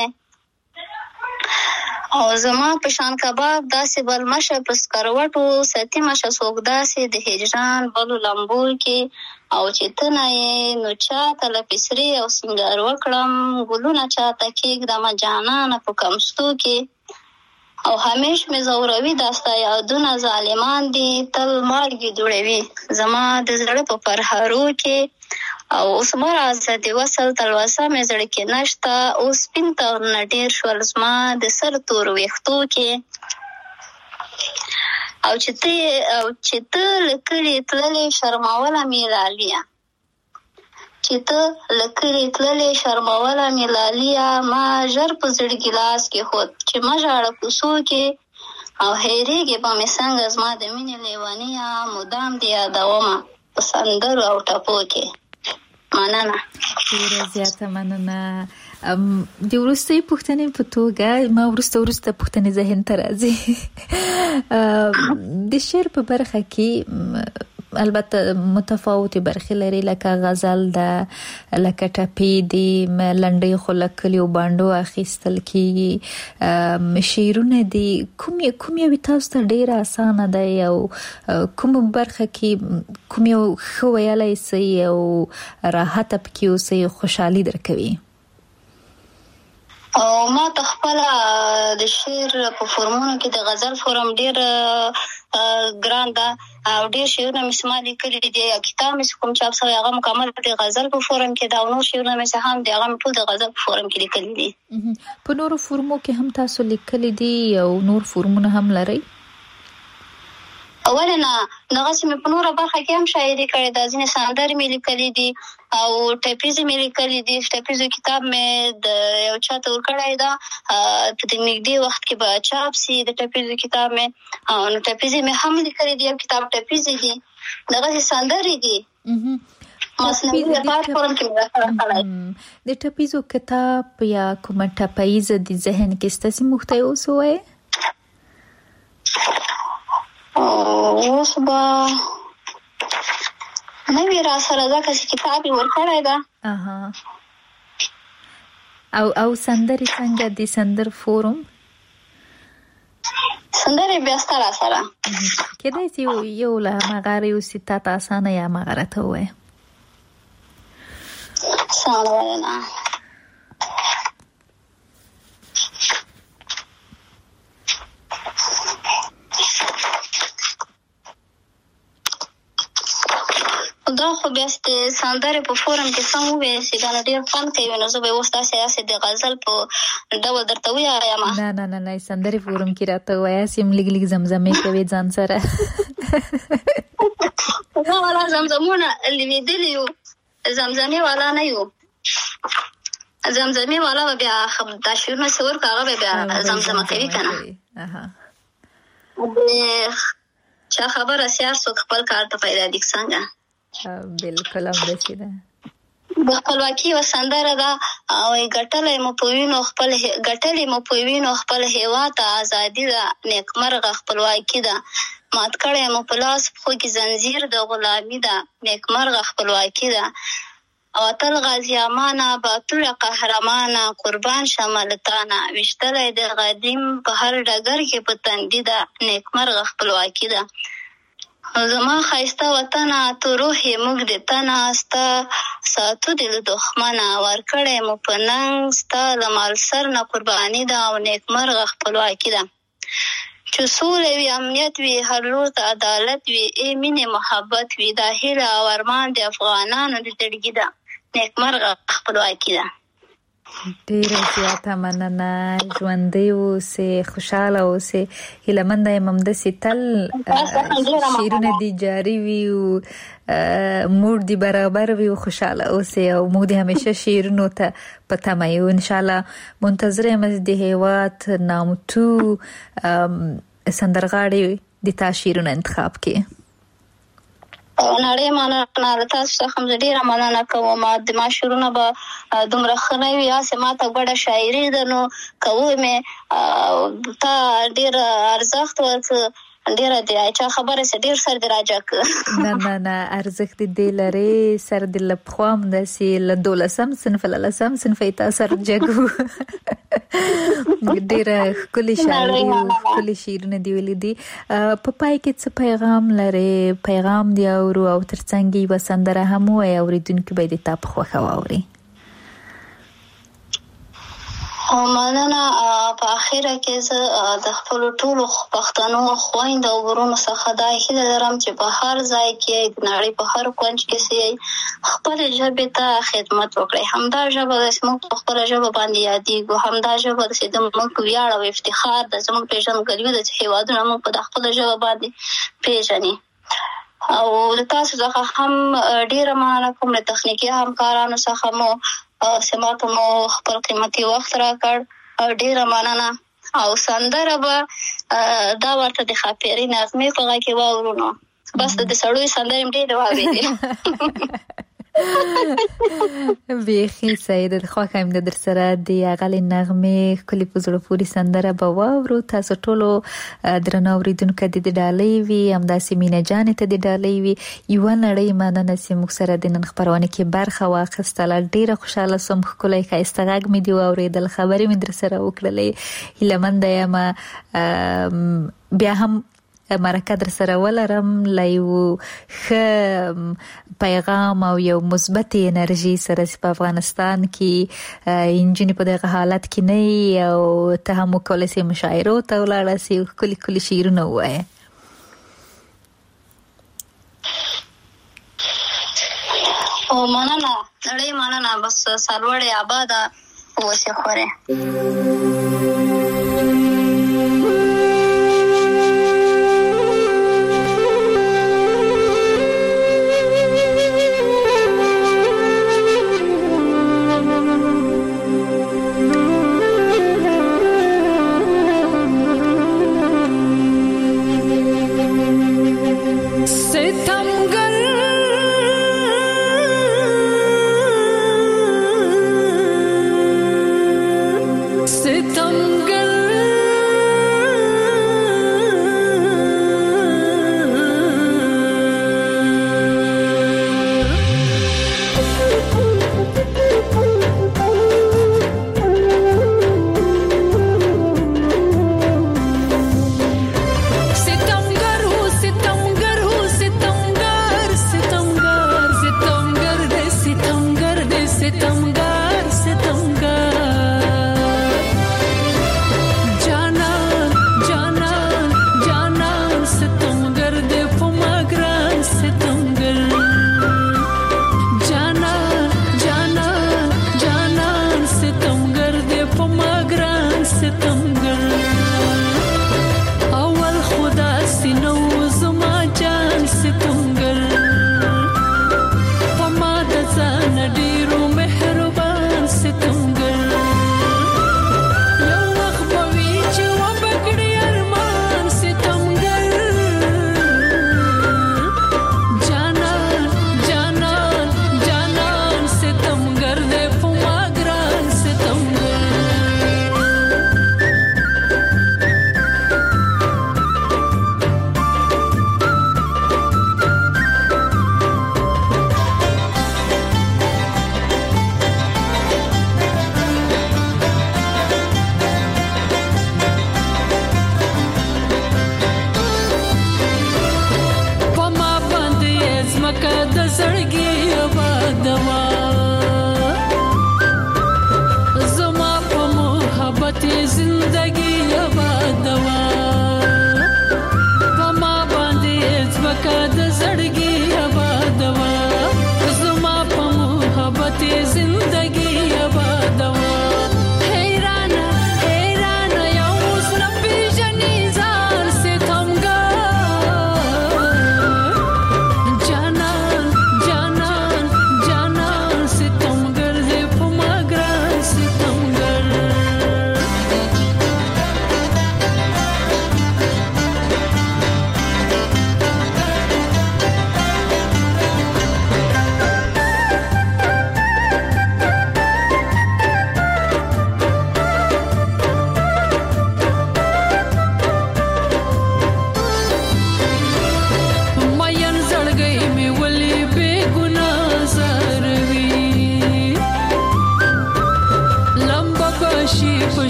او زما په شان کباب داسې بل مشه په سکروټو ستی مشه څوک داسې د هجران بلو لمبو کې او چې ته نه یې نو چاته له پسرې او سینګار وکړم ګلونه چاته کېږدم جانانه په کمستو کې او همیش مې زوروي دا ستا یادونه ظالمان دي تل مالګې دوړوي زما د زړه په پرهارو کې او اوس مرازه د وصل تلوسه مې زړه کې نشته اوس سپین تورونه ډېر شول زما د سر تور ویښتو کې او چې ته له کلي تللې شرموله مې لاليه چې ته له کلي تللې شرموله مې لاليه ما ژر په زړه ګیلاس کې خود چې ما ژاړه کوڅو کې او هېرېږي به مې څنګه زما د مینې لیونیه مدام دې یادومه په سندرو او ټپو کې مننه. ډیره زیاته مننه. د وروستۍ پوښتنې په توګه ما وروسته پوښتنې ذهن ته راځي. د شعر په برخه کې البته متفاوتې برخې لري لکه غزل ده لکه ټپې دي لنډۍ خو له کلیو بانډو اخیستل کېږي شعرونه دي کوم یو تاسو ته ډېره اسانه دی او کوم برخه کې کوم یو ښه ویلی سئ او راحته پکې اوسئ خوشحالي درکوي؟ او ما ته خپله د شعر په فورمونو کې د غزل فورم ډېر ګران ده او ډېر شعرونه مې ما لیکلي دي یا کتاب مې کوم چاپ شوی هغه مکمل د غزل په فورم کې ده او نور شعرونه مې هم د هغه ټول د غزل په فورم کې لیکلي دي. په نورو فورمو کې هم تاسو لیکلي دي او نور فورمونه هم لرئ؟ اوله نغسې مې په نوره برخه کې هم شاعري کړې ده ځینې سندرې مې لیکلي دي او ټپیزې مې لیکلي دي ټپیزو کتاب مې د یو چا ته ورکړی ده په د نږدې وخت کې به چاپ سي د ټپیزو کتاب مې او نو ټپیزې مې هم لیکلي دي یو کتاب ټپیزې دي دغسې سندرې دي د ټپیزو کتاب یا کومه ټپیزه د ذهن کې ستاسې موږ ته یې اوس ووایې؟ اوس به نه وي را سره ځکه چې کتاب یې ورکړی ده. او سندرې څنګه د سندر فورم؟ سندرې بیا ستا را سره کېدای شي یو له هماغه یوسي تا ته اسانه یا هماغه راته ووایه. سمه وینا دا خو بیا سندرې په فورم کې سم ووایې چې دا ډېر خوند کوي نو زه به یې اوس داسې د غزل په ډول درته ووایم. نه سندرې فورم کې راته ووایاست یم لږ زمزمې کوې ځان سره. نه والا زمزمونه لوېدلي یو زمزمې والا نه یو زمزمې والا به بیا دا شعرونه چې ورکړه هغه به بیا زمزمه کوي که نه چا خبره سیار څوک خپل کار ته پیدا دي څنګه. بالکل همداسې ده. د خپلواکي یوه سندره ده او ګټلې مو په وینو خپل هېواد ته ازادي ده نیکمرغه خپلواکي ده مات کړی مو په لاس پښو کې زنځیر د غلامي ده نیکمرغه خپلواکي ده او اتل غازي امانه باتوره قهرمانه قربان شمالتانه وشتلی د قدیم په هر ډګر کې په تندي ده نیکمرغه خپلواکي ده زما ښایسته وطنه تو روح یې موږ د تنه ستا ساتو د له دښمنه ورکړی مو په ننګ ستا له مالسر نه قرباني ده او نیکمرغه خپلواکي ده چې سوله وي امنیت وي هر لور ته عدالت وي ای مینې محبت وي دا هیله او ارمان د افغانانو د زړګي ده نیکمرغه خپلواکي ده. ډیره زیاته مننه. ژوندی اوسئ خوشحاله اوسئ هیلهمنده یم همداسې تل شعرونه دې جاري وي او موډ دې برابر وي او خوشحاله اوسئ او موږ دې همیشه شعرونو ته په تمه یو انشاءالله. منتظره یم د هیواد نامتو سندرغاړي د تا شعرونه انتخاب کړي. نړۍ مننه تاسو څخه ډیره مننه کوم. د ماشورونه به دومره خنوي یا سماته غوډه شاعري ده نو کومه تا ډیر ارزښت ورک ډیر دی چې خبره سره ډیر سر دی راځک نه ارزښت دی لري سر د لپخوام د سی ل دولسم صنف لسم صنف تاسو جګو ډیر کلی شاعري کلی شعرونه دی ویل دي په پای کې څه پیغام لري پیغام دی او ترڅنګ یې وسندره هم وي اوریدونکو به د تاسو خوښه واوري. مننه په اخره کې زه د خپل ټولو پښتنو خويندو او ورونو څخه دا هیله لرم چې په هر ځای کې د نړۍ په هر کونج کې سي خپل ژبه ته خدمت وکړي. همدا ژبه د موږ په خپل ژبه باندې یادېږو، همدا ژبه د موږ ویاړ او افتخار د زموږ پیژندګلوي د هیوادونو موږ په خپل ژبه باندې پیژني. او تاسو څخه هم ډیره مننه کوم له تخنیکی همکارانو څخه مو سماته مو خپل قیمتي وخت راکړ ډیره مننه. او سندره به دا ورته د خاطرې نغمه په غږ کې واورونو بس د سړوي سندره ډیره واورېدې بیخي سید خو کوم د در سره د اغلی نغمه کلی پزړه پوری سندره به واورو. تاسو ټولو درناوریدونکو د ډالۍ وی همداسې مینا جان ته د ډالۍ وی یو نړۍ مننه چې موږ سره د نن خبرونه کې برخه واخیستل. ډیره خوشاله سوم خلای کایستغاګ می دی اوریدل خبرې می در سره وکړلې هیلمند یم بیا هم مرکه در سره ولرم لایو خ پیغام او یو مثبت انرژي سره په افغانستان کې انجنی په دغه حالت کې نه او ته هم کولای شي مشاعره ته ولاړ شي کلی شعرونه وایي. او مننه نړۍ مننه بس سرلوړې آباد اوسه خوره. सितम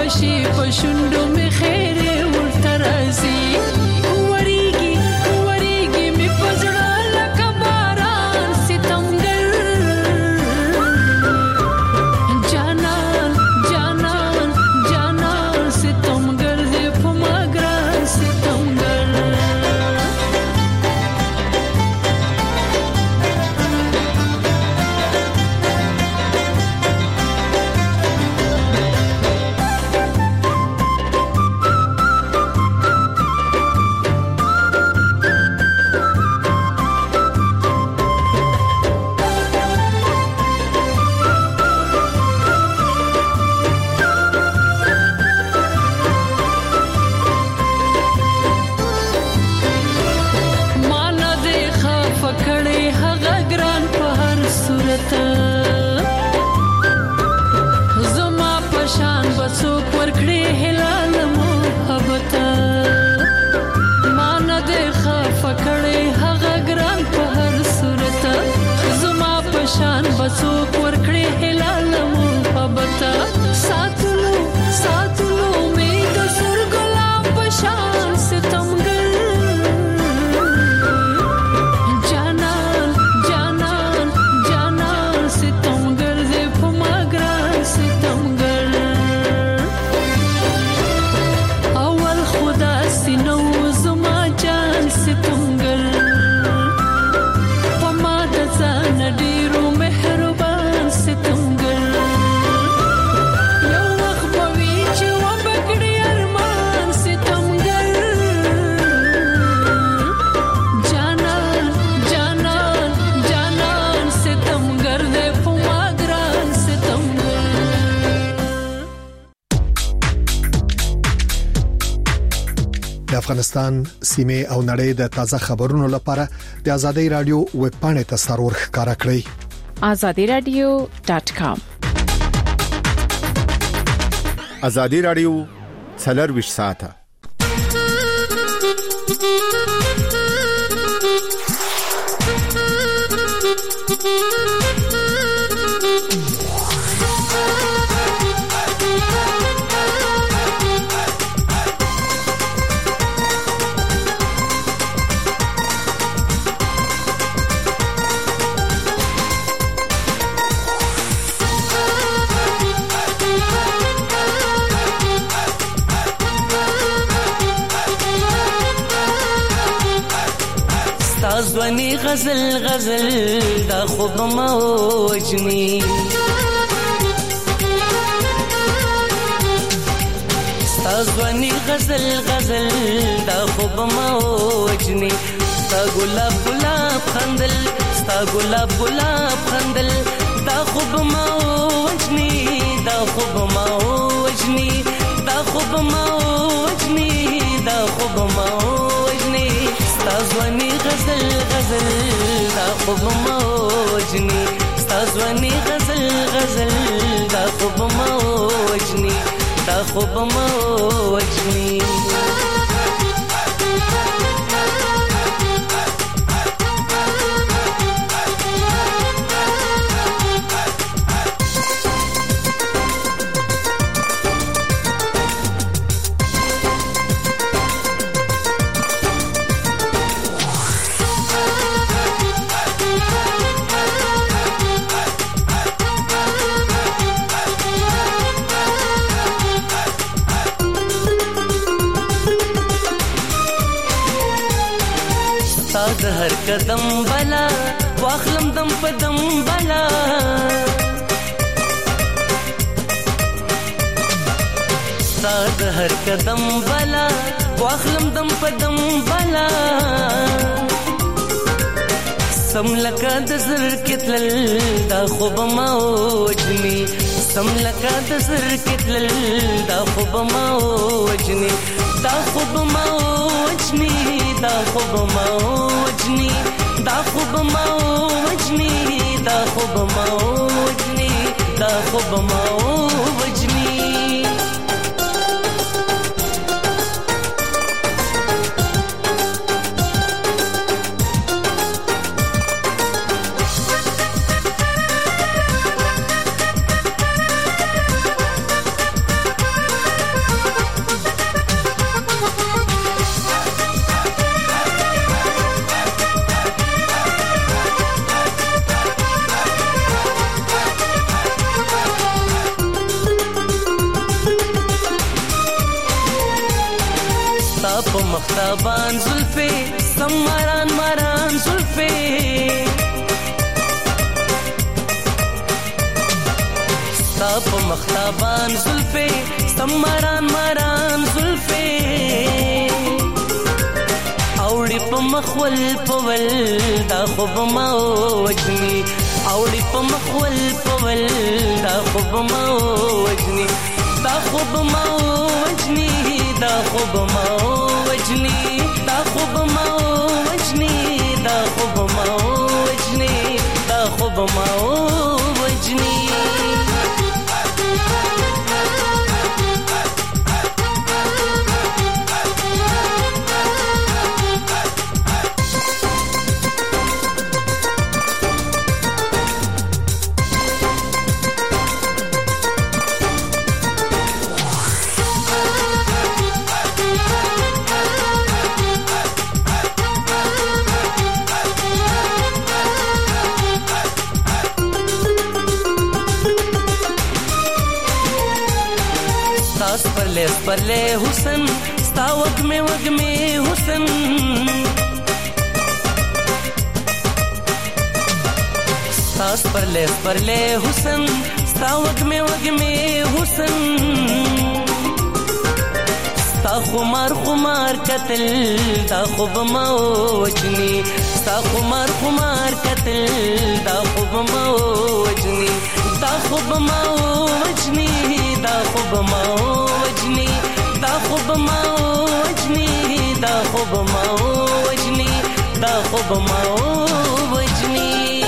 بشي پښوندو می خیر ورته راځي وریږي وریږي می پزړه لکه باران ستمګر جانان جانان جانان ستمګر دې په ماګران ستمګر بسوک ورکړي هلال محبت ساتلو ساتلو می د سر ګلاب پشان ستمګر جانان جانان جانان ستمګر دې په ماګران ستمګر اول خدا سينو زما جان ستمګر پما د ځان ډیرو افغانستان سیمه او نړۍ د تازه خبرونو لپاره د ازادي رادیو ویب پاڼه ته سرور ښکارا کړئ azadiradio.com ازادي رادیو څلور ویش ساعته ځواني غزل غزل دا خوب موجني ځواني غزل غزل دا خوب موجني ستا ګلاب ګلاب خندل ستا ګلاب ګلاب خندل دا خوب موجني دا خوب موجني دا خوب موجني دا خوب موجني ستازواني غزل غزل دا خوب موجني ستازواني غزل غزل دا خوب موجني دا خوب موجني هر قدم بلا واخلم دم په دم بلا ساد هر قدم بلا واخلم دم په دم بلا سم لکه د زر کتل دا خوب موجني سم لکه د زر کتل دا خوب موجني دا خوب موجني دا خوب موجني دا خوب موجني دا خوب موجني دا خوب موجني مختابان زلفې سماران ماران زلفې ستا په مختابان زلفې سماران ماران زلفې اوړي په مخول پول دا خوب ما وجني اوړي په مخول پول دا خوب ما وجني دا خوب ما وجني دا خوب ما وجني دا خوب ما وجني دا خوب ما وجني دا خوب ما وجني پرلے حسن ستا وگمے حسن ساس پرلے حسن ستا وگمے حسن ستا خمار قتل دا خوب ما وجنی ستا خمار قتل دا خوب ما وجنی دا خوب ما وجنی دا خوب ما وجنی دا خوب ما وجنی دا خوب ما وجنی دا خوب ما وجنی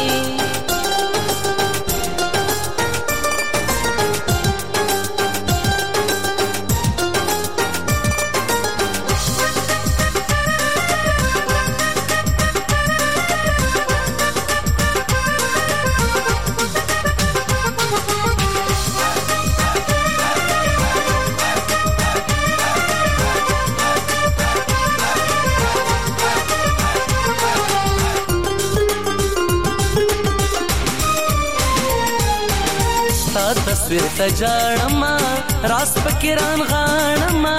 تصویر تجارما راس پکران غانما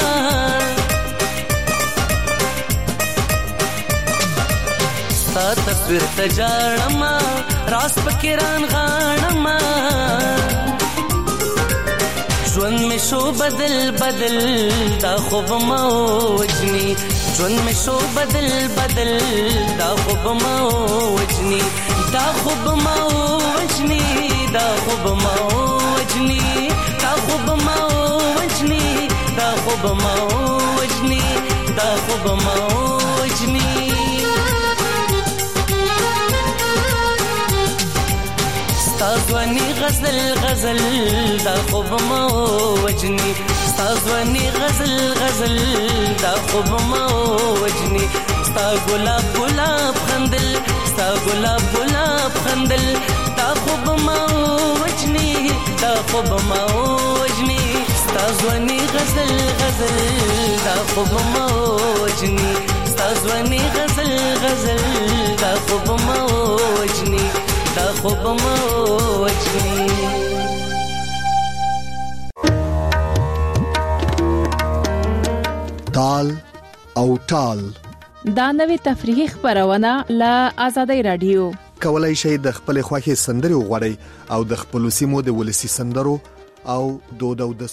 ستا تصویر تجارما راس پکران غانما ژوند میں شو بدل دا خوب ما وجنی ژوند میں شو بدل دا خوب ما وجنی دا خوب ما وجنی دا خوب ما وجنی دا خوب ما وجنی دا خوب ما وجنی دا خوب ما وجنی ستازوانی غزل دا خوب ما وجنی ستازوانی غزل دا خوب ما وجنی ستا گلاب خندل ستا گلاب خندل دا خوب ما وجنی دا خوب ما وجنی ستازوانی غزل دا خوب ما وجنی ستازوانی غزل دا خوب ما وجنی دا خوب ما وجنی تال او ټال دا نوې تفریحي خبرونه له آزادۍ رادیو کولای شئ د خپل خوښي سندري وغوړئ او د خپل سیمو د ولسی سندرو او دود او د